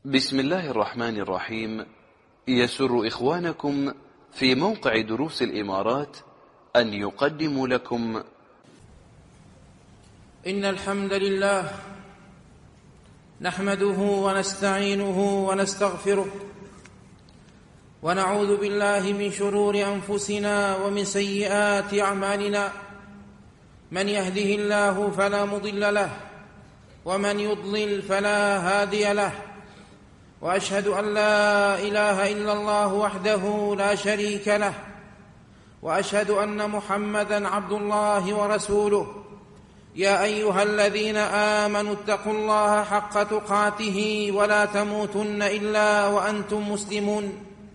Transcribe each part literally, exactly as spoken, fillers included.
بسم الله الرحمن الرحيم. يسر إخوانكم في موقع دروس الإمارات أن يقدموا لكم إن الحمد لله نحمده ونستعينه ونستغفره ونعوذ بالله من شرور أنفسنا ومن سيئات أعمالنا. من يهده الله فلا مضل له ومن يضلل فلا هادي له، وأشهد أن لا إله إلا الله وحده لا شريك له، وأشهد أن محمدًا عبد الله ورسوله. يا أيها الذين آمنوا اتقوا الله حق تقاته ولا تموتن إلا وأنتم مسلمون.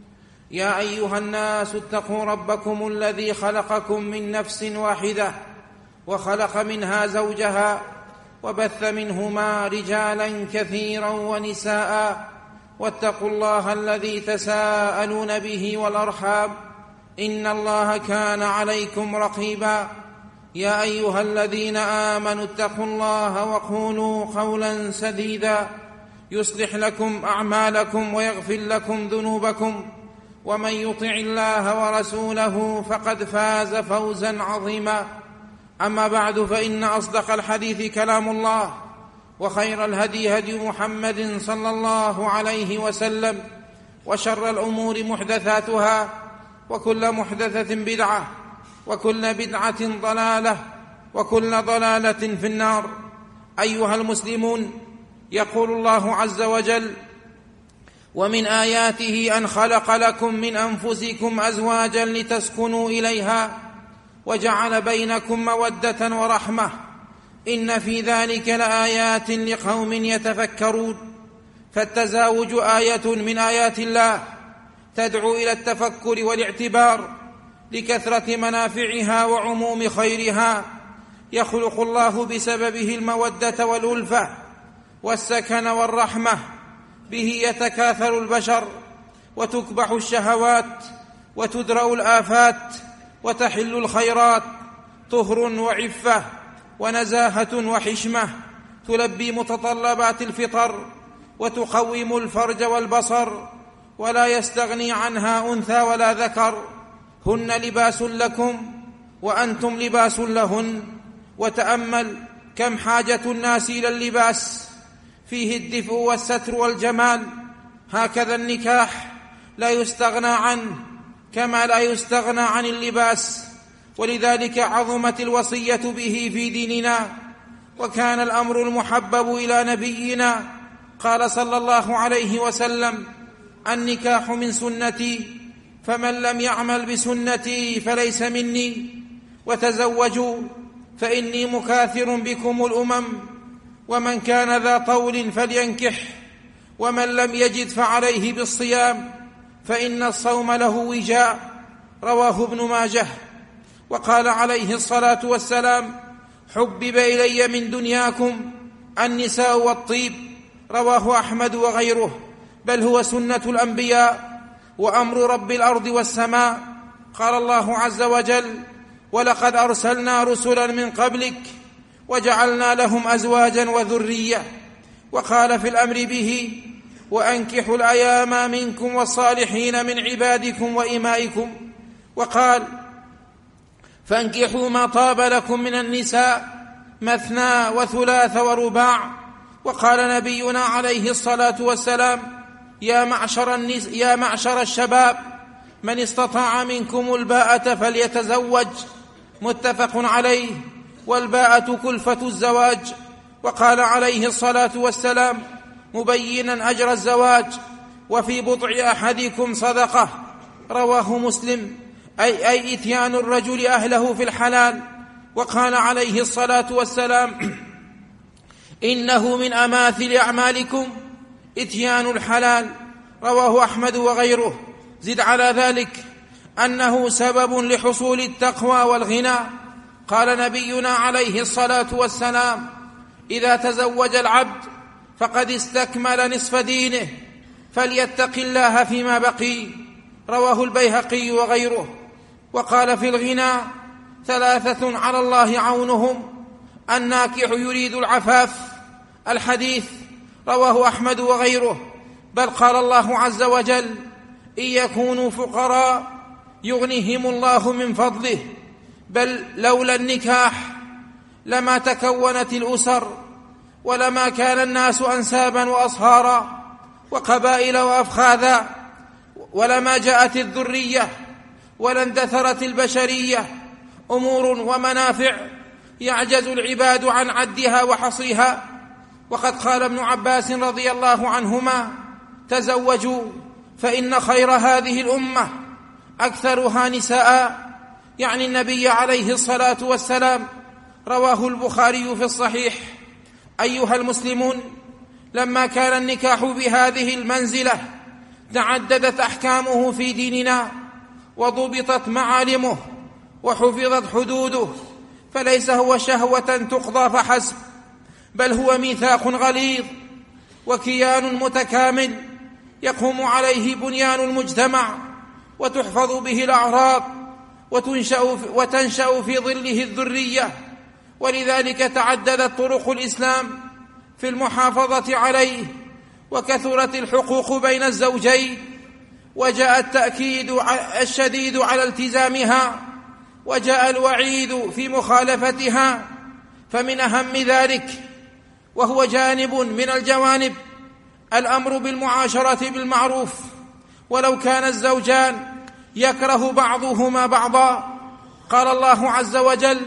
يا أيها الناس اتقوا ربكم الذي خلقكم من نفس واحدة وخلق منها زوجها وبث منهما رجالا كثيرا ونساء، واتقوا الله الذي تساءلون به والأرحام إن الله كان عليكم رقيبا. يا أيها الذين آمنوا اتقوا الله وقولوا قولا سديدا يصلح لكم أعمالكم ويغفر لكم ذنوبكم، ومن يطع الله ورسوله فقد فاز فوزا عظيما. أما بعد، فإن أصدق الحديث كلام الله، وخير الهدي هدي محمد صلى الله عليه وسلم، وشر الأمور محدثاتها، وكل محدثة بدعة، وكل بدعة ضلالة، وكل ضلالة في النار. أيها المسلمون، يقول الله عز وجل: ومن آياته أن خلق لكم من أنفسكم أزواجا لتسكنوا إليها وجعل بينكم مودة ورحمة إن في ذلك لآيات لقوم يتفكرون. فالتزاوج آية من آيات الله تدعو إلى التفكر والاعتبار لكثرة منافعها وعموم خيرها. يخلق الله بسببه المودة والألفة والسكن والرحمة، به يتكاثر البشر وتكبح الشهوات وتدرأ الآفات وتحل الخيرات. طهر وعفة ونزاهة وحشمة تلبي متطلبات الفطر وتقوم الفرج والبصر، ولا يستغني عنها أنثى ولا ذكر. هن لباس لكم وأنتم لباس لهن. وتأمل كم حاجة الناس إلى اللباس، فيه الدفء والستر والجمال. هكذا النكاح لا يستغنى عنه كما لا يستغنى عن اللباس، ولذلك عظمت الوصية به في ديننا، وكان الأمر المحبب إلى نبينا. قال صلى الله عليه وسلم: النكاح من سنتي، فمن لم يعمل بسنتي فليس مني. وتزوجوا فإني مكاثر بكم الأمم. ومن كان ذا طول فلينكح، ومن لم يجد فعليه بالصيام، فإن الصوم له وجاء. رواه ابن ماجه. وقال عليه الصلاة والسلام: حبب إلي من دنياكم النساء والطيب. رواه أحمد وغيره، بل هو سنة الأنبياء وأمر رب الأرض والسماء. قال الله عز وجل: ولقد أرسلنا رسلا من قبلك وجعلنا لهم أزواجا وذرية. وقال في الأمر به: وأنكحوا الأيام منكم والصالحين من عبادكم وإمائكم. وقال: فانكحوا ما طاب لكم من النساء مثنى وثلاث ورباع. وقال نبينا عليه الصلاة والسلام: يا معشر, النس يا معشر الشباب، من استطاع منكم الباءة فليتزوج. متفق عليه. والباءة كلفة الزواج. وقال عليه الصلاة والسلام مبينا أجر الزواج: وفي بضع أحدكم صدقة. رواه مسلم. أي, أي إتيان الرجل أهله في الحلال. وقال عليه الصلاة والسلام: إنه من أماثل أعمالكم إتيان الحلال. رواه أحمد وغيره. زد على ذلك أنه سبب لحصول التقوى والغنى. قال نبينا عليه الصلاة والسلام: إذا تزوج العبد فقد استكمل نصف دينه، فليتق الله فيما بقي. رواه البيهقي وغيره. وقال في الغنى: ثلاثة على الله عونهم: الناكح يريد العفاف. الحديث رواه أحمد وغيره. بل قال الله عز وجل: إن يكونوا فقراء يغنيهم الله من فضله. بل لولا النكاح لما تكونت الأسر، ولما كان الناس أنسابا وأصهارا وقبائل وأفخاذا، ولما جاءت الذرية، ولا اندثرت البشرية أمور ومنافع يعجز العباد عن عدها وحصرها. وقد قال ابن عباس رضي الله عنهما: تزوجوا فإن خير هذه الأمة أكثرها نساء، يعني النبي عليه الصلاة والسلام. رواه البخاري في الصحيح. أيها المسلمون، لما كان النكاح بهذه المنزلة تعددت أحكامه في ديننا، وضبطت معالمه، وحفظت حدوده، فليس هو شهوة تقضى فحسب، بل هو ميثاق غليظ وكيان متكامل يقوم عليه بنيان المجتمع، وتحفظ به الأعراض، وتنشأ وتنشأ في ظله الذرية. ولذلك تعددت طرق الإسلام في المحافظة عليه، وكثرت الحقوق بين الزوجين، وجاء التأكيد الشديد على التزامها، وجاء الوعيد في مخالفتها. فمن أهم ذلك، وهو جانب من الجوانب، الأمر بالمعاشرة بالمعروف، ولو كان الزوجان يكره بعضهما بعضا. قال الله عز وجل: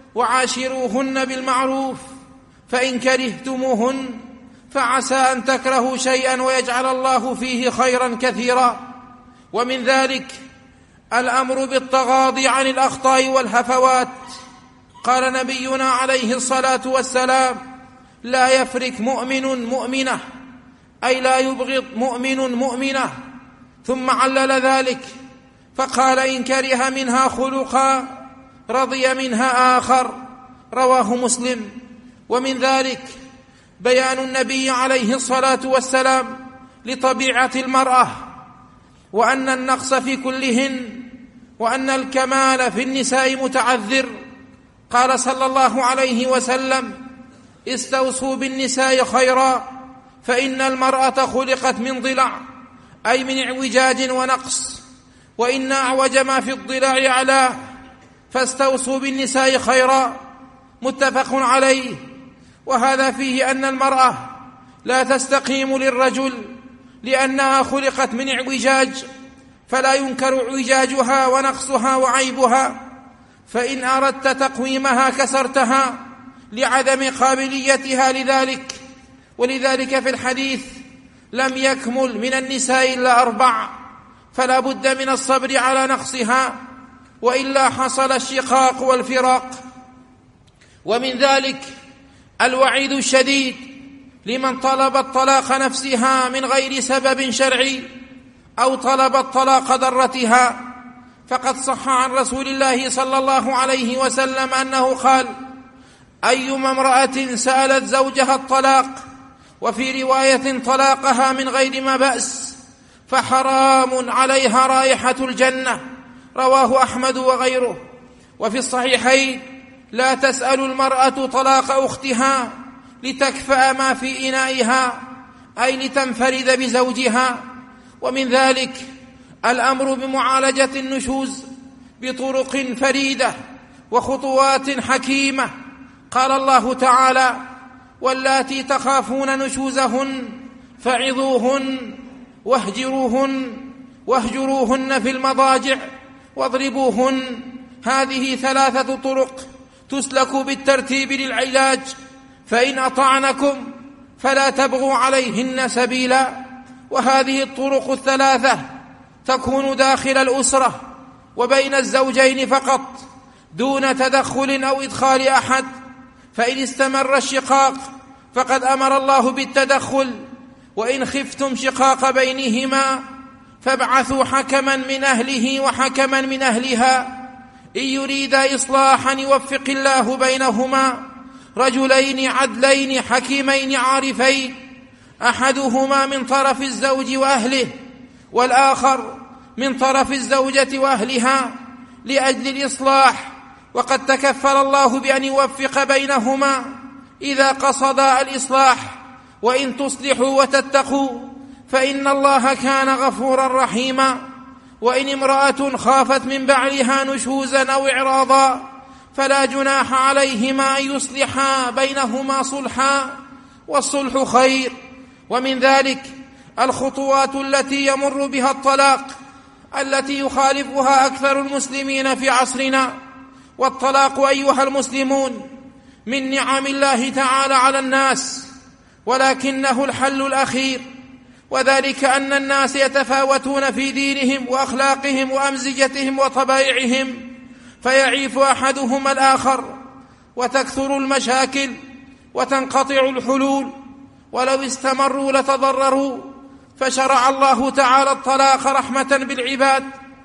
وعاشروهن بالمعروف فإن كرهتموهن فعسى أن تكرهوا شيئا ويجعل الله فيه خيرا كثيرا. ومن ذلك الأمر بالتغاضي عن الأخطاء والهفوات. قال نبينا عليه الصلاة والسلام: لا يفرك مؤمن مؤمنة، أي لا يبغض مؤمن مؤمنة. ثم علل ذلك فقال: إن كره منها خلقا رضي منها آخر. رواه مسلم. ومن ذلك بيان النبي عليه الصلاة والسلام لطبيعة المرأة، وأن النقص في كلهن، وأن الكمال في النساء متعذر. قال صلى الله عليه وسلم: استوصوا بالنساء خيرا، فإن المرأة خلقت من ضلع، أي من اعوجاج ونقص، وإن أعوج ما في الضلع أعلاه، فاستوصوا بالنساء خيرا. متفق عليه. وهذا فيه أن المرأة لا تستقيم للرجل لأنها خلقت من اعوجاج، فلا ينكر اعوجاجها ونقصها وعيبها، فإن أردت تقويمها كسرتها لعدم قابليتها لذلك. ولذلك في الحديث: لم يكمل من النساء إلا أربع، فلا بد من الصبر على نقصها، وإلا حصل الشقاق والفراق. ومن ذلك الوعيد الشديد لمن طلبت طلاق نفسها من غير سبب شرعي، أو طلبت طلاق ضرتها. فقد صح عن رسول الله صلى الله عليه وسلم أنه قال: أيما امرأة سألت زوجها الطلاق، وفي رواية طلاقها من غير ما بأس، فحرام عليها رائحة الجنة. رواه أحمد وغيره. وفي الصحيحين: لا تسأل المرأة طلاق أختها لتكفأ ما في إنائها، أي لتنفرد بزوجها. ومن ذلك الأمر بمعالجة النشوز بطرق فريدة وخطوات حكيمة. قال الله تعالى: واللاتي تخافون نشوزهن فعظوهن واهجروهن واهجروهن في المضاجع واضربوهن. هذه ثلاثة طرق تسلك بالترتيب للعلاج، فإن أطعنكم فلا تبغوا عليهن سبيلا. وهذه الطرق الثلاثة تكون داخل الأسرة وبين الزوجين فقط، دون تدخل أو إدخال أحد. فإن استمر الشقاق فقد أمر الله بالتدخل: وإن خفتم شقاق بينهما فابعثوا حكما من أهله وحكما من أهلها إن يريدا إصلاحا يوفق الله بينهما رجلين عدلين حكيمين عارفين، أحدهما من طرف الزوج وأهله، والآخر من طرف الزوجة وأهلها، لأجل الإصلاح. وقد تكفل الله بأن يوفق بينهما إذا قصدا الإصلاح. وإن تصلحوا وتتقوا فإن الله كان غفورا رحيما. وإن امرأة خافت من بعلها نشوزا أو إعراضا فلا جناح عليهما أن يصلحا بينهما صلحا، والصلح خير. ومن ذلك الخطوات التي يمر بها الطلاق التي يخالفها أكثر المسلمين في عصرنا. والطلاق أيها المسلمون من نعم الله تعالى على الناس، ولكنه الحل الأخير، وذلك أن الناس يتفاوتون في دينهم وأخلاقهم وأمزجتهم وطبائعهم، فيعيف أحدهما الآخر وتكثر المشاكل وتنقطع الحلول، ولو استمروا لتضرروا. فشرع الله تعالى الطلاق رحمة بالعباد،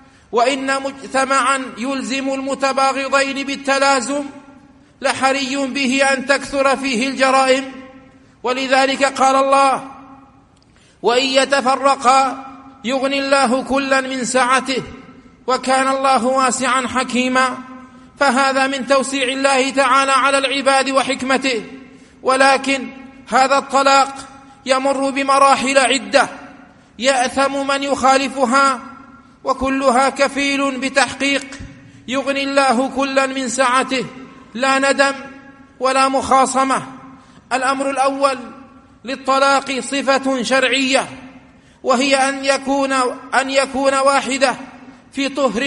وإن مجتمعا يلزم المتباغضين بالتلازم لحري به أن تكثر فيه الجرائم. ولذلك قال الله: وإن يتفرقا يغني الله كلا من سعته وكان الله واسعا حكيما. فهذا من توسيع الله تعالى على العباد وحكمته. ولكن هذا الطلاق يمر بمراحل عدة يأثم من يخالفها، وكلها كفيل بتحقيق يغني الله كلا من سعته، لا ندم ولا مخاصمة. الأمر الأول للطلاق صفة شرعية، وهي أن يكون, أن يكون واحدة في طهر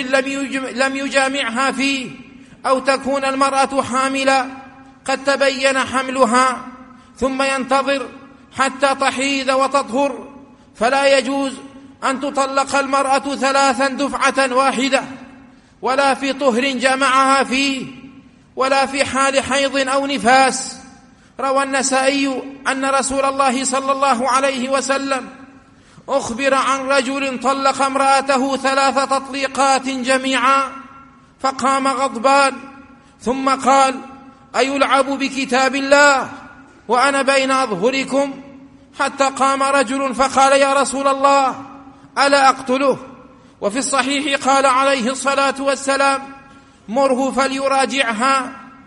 لم يجامعها فيه، أو تكون المرأة حاملة قد تبين حملها ثم ينتظر حتى تحيض وتطهر، فلا يجوز أن تطلق المرأة ثلاثا دفعة واحدة، ولا في طهر جمعها فيه، ولا في حال حيض أو نفاس. روى النسائي أن رسول الله صلى الله عليه وسلم أخبر عن رجل طلق امرأته ثلاث تطليقات جميعا، فقام غضبان ثم قال: أيلعب بكتاب الله وأنا بين أظهركم؟ حتى قام رجل فقال: يا رسول الله ألا أقتله؟ وفي الصحيح قال عليه الصلاة والسلام: مره فليراجعها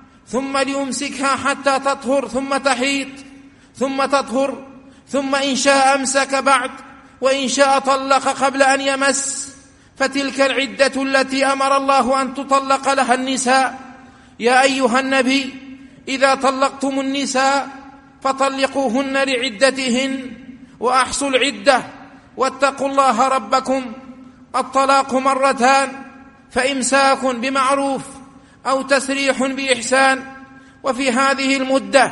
ثم ليمسكها حتى تطهر ثم تحيض ثم تطهر، ثم إن شاء أمسك بعد، وإن شاء طلق قبل أن يمس، فتلك العدة التي أمر الله أن تطلق لها النساء. يا أيها النبي إذا طلقتم النساء فطلقوهن لعدتهن وأحصوا العدة واتقوا الله ربكم. الطلاق مرتان، فإمساك بمعروف أو تسريح بإحسان. وفي هذه المدة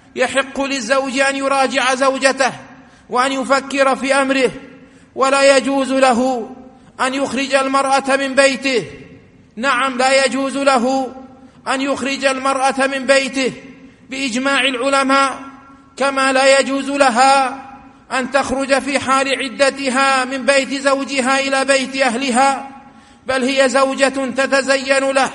يحق للزوج أن يراجع زوجته وأن يفكر في أمره، ولا يجوز له أن يخرج المرأة من بيته. نعم، لا يجوز له أن يخرج المرأة من بيته بإجماع العلماء، كما لا يجوز لها أن تخرج في حال عدتها من بيت زوجها إلى بيت أهلها، بل هي زوجة تتزين له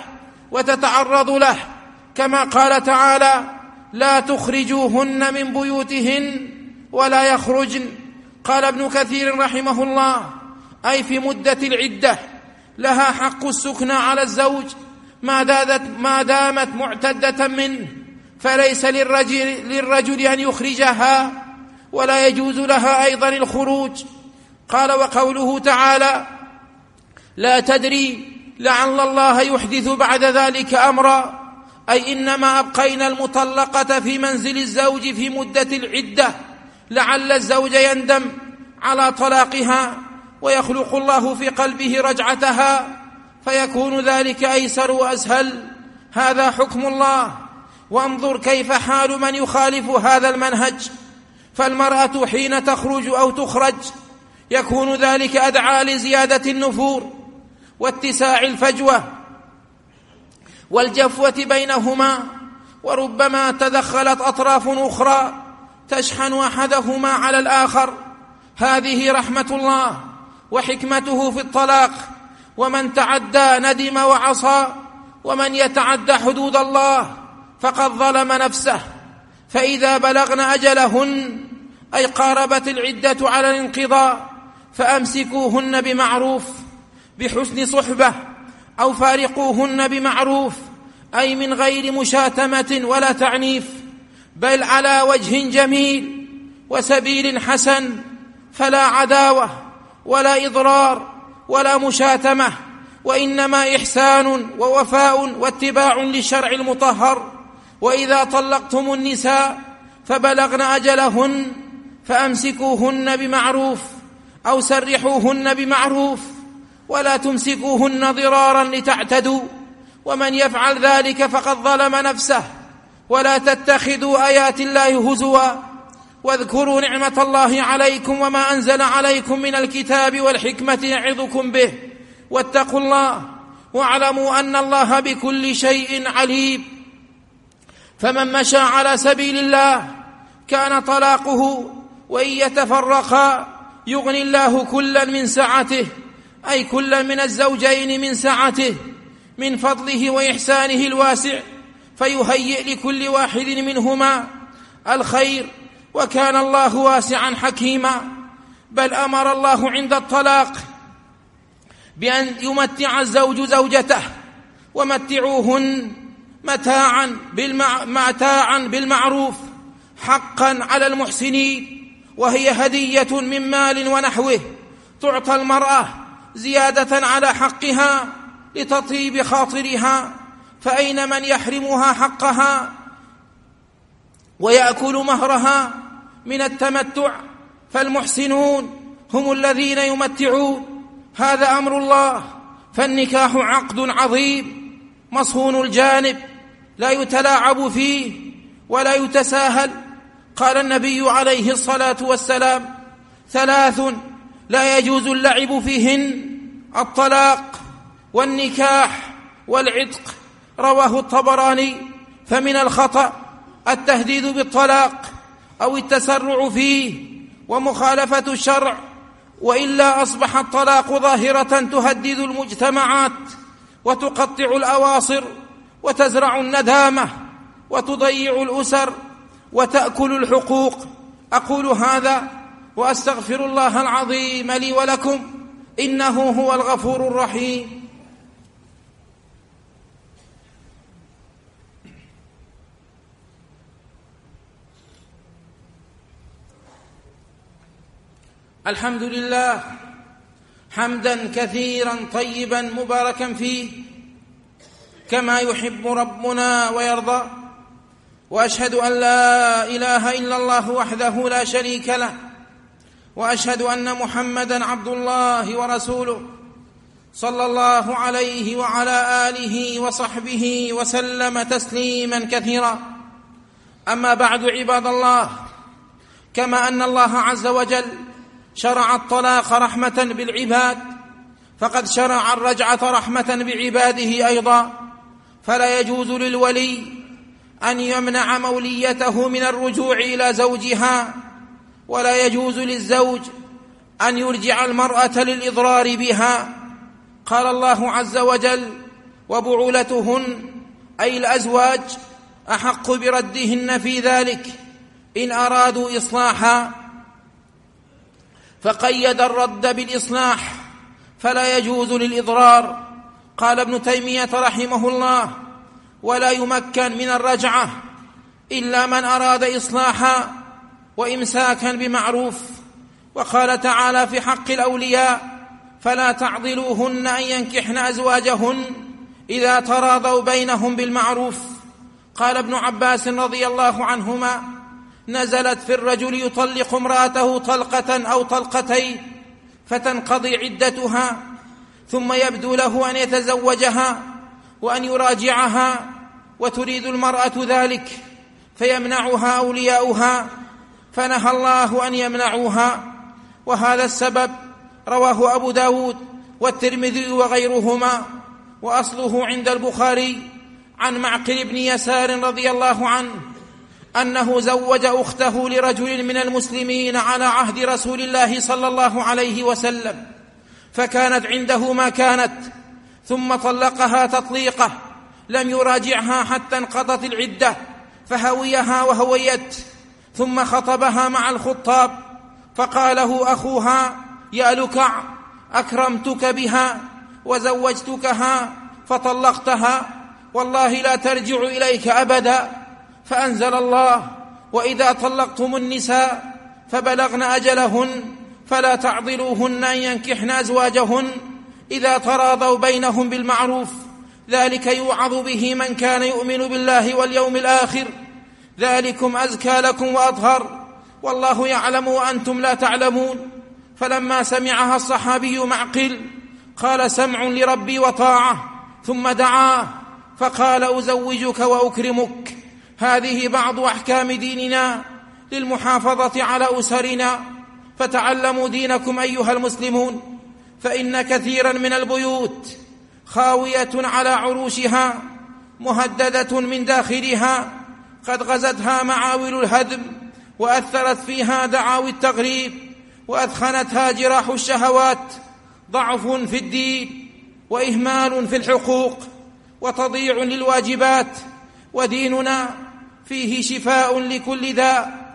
وتتعرض له، كما قال تعالى: لا تخرجوهن من بيوتهن ولا يخرجن. قال ابن كثير رحمه الله: أي في مدة العدة لها حق السكنى على الزوج ما دامت معتدة منه، فليس للرجل, للرجل أن يخرجها، ولا يجوز لها أيضا الخروج. قال: وقوله تعالى: لا تدري لعل الله يحدث بعد ذلك أمرا، أي إنما أبقينا المطلقة في منزل الزوج في مدة العدة لعل الزوج يندم على طلاقها ويخلق الله في قلبه رجعتها، فيكون ذلك أيسر وأسهل. هذا حكم الله. وانظر كيف حال من يخالف هذا المنهج. فالمرأة حين تخرج أو تخرج يكون ذلك أدعى لزيادة النفور واتساع الفجوة والجفوة بينهما، وربما تدخلت أطراف أخرى تشحن أحدهما على الآخر. هذه رحمة الله وحكمته في الطلاق. ومن تعدى ندم وعصى، ومن يتعدى حدود الله فقد ظلم نفسه. فإذا بلغن أجلهن أي قاربت العدة على الانقضاء فأمسكوهن بمعروف بحسن صحبة، أو فارقوهن بمعروف أي من غير مشاتمة ولا تعنيف، بل على وجه جميل وسبيل حسن. فلا عداوة ولا إضرار ولا مشاتمة، وإنما إحسان ووفاء واتباع للشرع المطهر. وإذا طلقتم النساء فبلغن أجلهن فأمسكوهن بمعروف أو سرحوهن بمعروف، ولا تمسكوهن ضرارا لتعتدوا، ومن يفعل ذلك فقد ظلم نفسه. ولا تتخذوا آيات الله هزوا، واذكروا نعمة الله عليكم وما أنزل عليكم من الكتاب والحكمة يعظكم به، واتقوا الله واعلموا أن الله بكل شيء عليم. فمن مشى على سبيل الله كان طلاقه، وإن يتفرقا يغني الله كلا من سعته، أي كلا من الزوجين من سعته، من فضله وإحسانه الواسع، فيهيئ لكل واحد منهما الخير، وكان الله واسعا حكيما. بل أمر الله عند الطلاق بأن يمتع الزوج زوجته، ومتعوهن متاعا بالمع... متاعا بالمعروف حقا على المحسنين، وهي هدية من مال ونحوه تعطى المرأة زيادة على حقها لتطيب خاطرها. فأين من يحرمها حقها ويأكل مهرها من التمتع؟ فالمحسنون هم الذين يمتعون. هذا أمر الله، فالنكاح عقد عظيم مصون الجانب لا يتلاعب فيه ولا يتساهل. قال النبي عليه الصلاة والسلام: ثلاث لا يجوز اللعب فيهن: الطلاق والنكاح والعتق. رواه الطبراني. فمن الخطأ التهديد بالطلاق أو التسرع فيه ومخالفة الشرع، وإلا أصبح الطلاق ظاهرة تهدد المجتمعات وتقطع الأواصر وتزرع الندامة وتضيع الأسر وتأكل الحقوق. أقول هذا وأستغفر الله العظيم لي ولكم، إنه هو الغفور الرحيم. الحمد لله حمدا كثيرا طيبا مباركا فيه كما يحب ربنا ويرضى، وأشهد أن لا إله إلا الله وحده لا شريك له، وأشهد أن محمدا عبد الله ورسوله صلى الله عليه وعلى آله وصحبه وسلم تسليما كثيرا. أما بعد، عباد الله، كما أن الله عز وجل شرع الطلاق رحمة بالعباد، فقد شرع الرجعة رحمة بعباده أيضا. فلا يجوز للولي أن يمنع موليته من الرجوع إلى زوجها، ولا يجوز للزوج أن يرجع المرأة للإضرار بها. قال الله عز وجل: وبعولتهن أي الأزواج أحق بردهن في ذلك إن أرادوا إصلاحا، فقيد الرد بالإصلاح، فلا يجوز للإضرار. قال ابن تيمية رحمه الله: ولا يمكن من الرجعة إلا من أراد إصلاحا وإمساكا بمعروف. وقال تعالى في حق الأولياء: فلا تعضلوهن أن ينكحن أزواجهن إذا تراضوا بينهم بالمعروف. قال ابن عباس رضي الله عنهما: نزلت في الرجل يطلق امرأته طلقة أو طلقتين فتنقضي عدتها، ثم يبدو له أن يتزوجها وأن يراجعها، وتريد المرأة ذلك، فيمنعها أولياؤها، فنهى الله أن يمنعوها. وهذا السبب رواه أبو داود والترمذي وغيرهما، وأصله عند البخاري عن معقل بن يسار رضي الله عنه أنه زوج أخته لرجل من المسلمين على عهد رسول الله صلى الله عليه وسلم، فكانت عنده ما كانت، ثم طلقها تطليقة لم يراجعها حتى انقضت العدة، فهويها وهويت، ثم خطبها مع الخطاب، فقاله أخوها: يا لكع، أكرمتك بها وزوجتكها فطلقتها، والله لا ترجع إليك أبدا. فأنزل الله: وإذا طلقتم النساء فبلغن أجلهن فلا تعضلوهن أن ينكحن أزواجهن إذا تراضوا بينهم بالمعروف، ذلك يوعظ به من كان يؤمن بالله واليوم الآخر، ذلكم أزكى لكم وأطهر، والله يعلم وأنتم لا تعلمون. فلما سمعها الصحابي معقل قال: سمع لربي وطاعة، ثم دعاه فقال: أزوجك وأكرمك. هذه بعض أحكام ديننا للمحافظة على أسرنا، فتعلموا دينكم أيها المسلمون، فإن كثيرا من البيوت خاوية على عروشها، مهددة من داخلها، قد غزتها معاول الهدم، وأثرت فيها دعاوي التغريب، وأثخنتها جراح الشهوات، ضعف في الدين وإهمال في الحقوق وتضييع للواجبات. وديننا فيه شفاء لكل داء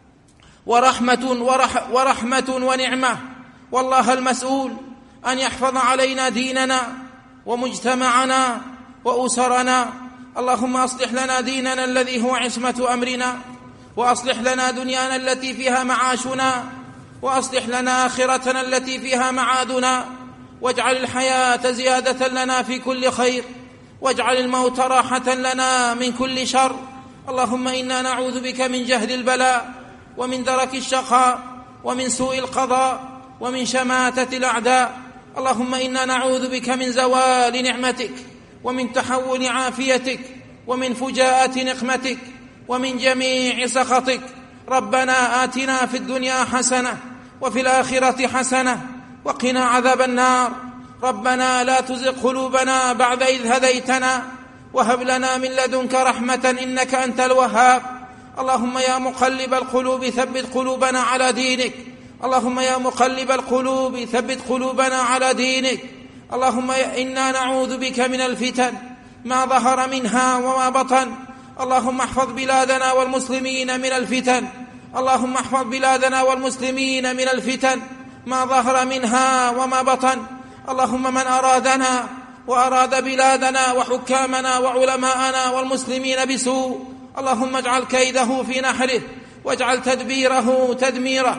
ورحمة, ورح ورحمة ونعمة، والله المسؤول أن يحفظ علينا ديننا ومجتمعنا وأسرنا. اللهم أصلح لنا ديننا الذي هو عصمة أمرنا، وأصلح لنا دنيانا التي فيها معاشنا، وأصلح لنا آخرتنا التي فيها معادنا، واجعل الحياة زيادة لنا في كل خير، واجعل الموت راحة لنا من كل شر. اللهم إنا نعوذ بك من جهد البلاء، ومن درك الشقاء، ومن سوء القضاء، ومن شماتة الأعداء. اللهم إنا نعوذ بك من زوال نعمتك، ومن تحول عافيتك، ومن فجاءة نقمتك، ومن جميع سخطك. ربنا آتنا في الدنيا حسنة وفي الآخرة حسنة وقنا عذاب النار. ربنا لا تزغ قلوبنا بعد إذ هديتنا، وهب لنا من لدنك رحمة إنك أنت الوهاب. اللهم يا مقلب القلوب ثبت قلوبنا على دينك. اللهم يا مقلب القلوب ثبت قلوبنا على دينك. اللهم إنا نعوذ بك من الفتن ما ظهر منها وما بطن. اللهم احفظ بلادنا والمسلمين من الفتن. اللهم احفظ بلادنا والمسلمين من الفتن ما ظهر منها وما بطن. اللهم من أرادنا وأراد بلادنا وحكامنا وعلماءنا والمسلمين بسوء، اللهم اجعل كيده في نحره، واجعل تدبيره تدميره.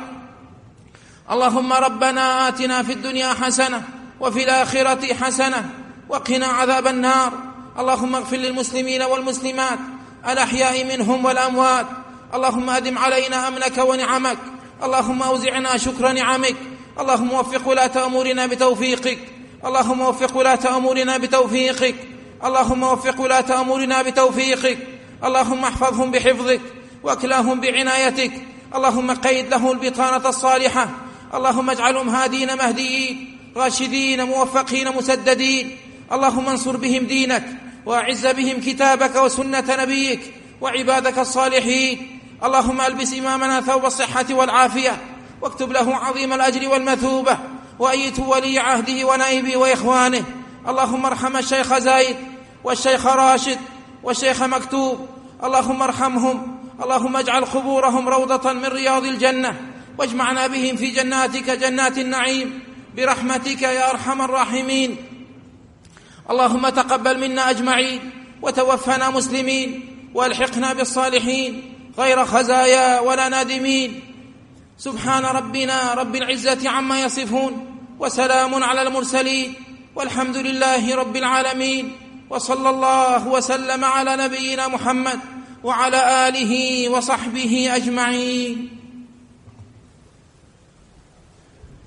اللهم ربنا آتنا في الدنيا حسنة وفي الآخرة حسنة وقنا عذاب النار. اللهم اغفر للمسلمين والمسلمات الأحياء منهم والأموات. اللهم أدم علينا أمنك ونعمك. اللهم أوزعنا شكر نعمك. اللهم وفق ولاة أمورنا بتوفيقك. اللهم وفق ولاة أمورنا بتوفيقك. اللهم وفق ولاة أمورنا بتوفيقك. اللهم احفظهم بحفظك واكلاهم بعنايتك. اللهم قيد له البطانة الصالحة. اللهم اجعلهم هادين مهديين راشدين موفقين مسددين. اللهم انصر بهم دينك، وأعز بهم كتابك وسنة نبيك وعبادك الصالحين. اللهم ألبس إمامنا ثوب الصحة والعافية، واكتب له عظيم الأجر والمثوبة، وأيت ولي عهده ونائبه وإخوانه. اللهم ارحم الشيخ زايد والشيخ راشد والشيخ مكتوب، اللهم ارحمهم. اللهم اجعل قبورهم روضة من رياض الجنة، واجمعنا بهم في جناتك جنات النعيم برحمتك يا أرحم الراحمين. اللهم تقبل منا أجمعين، وتوفنا مسلمين، والحقنا بالصالحين غير خزايا ولا نادمين. سبحان ربنا رب العزة عما يصفون، وسلام على المرسلين، والحمد لله رب العالمين. وصلى الله وسلم على نبينا محمد وعلى آله وصحبه أجمعين.